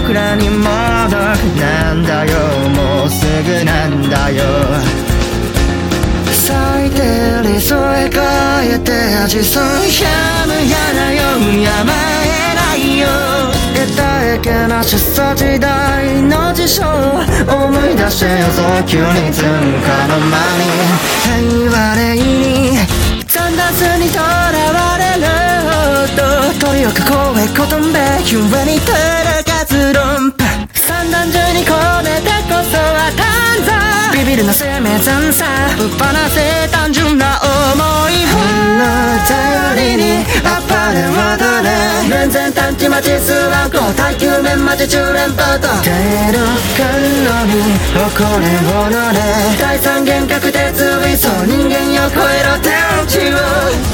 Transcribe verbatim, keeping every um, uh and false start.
僕らにもどくなんだよ、もうすぐなんだよ。咲いてる添え替えて味そうやむやなよ、やまえないよ。得体けな出産時代の事象思い出してよ、早急に通過の間に平和霊に残弾数にとらわれると鳥を囲えことんべゆえに照らかず論破三段中に込めてこそは単座ビビるな生命残さぶっ放せ単純な思いほんの頼りにあっぱれ踊れ連然短期待ち数はこう耐久面待ち中連覇と出る観音に誇れを乗れ第三元確定追そう人間よ超えろ手打ちを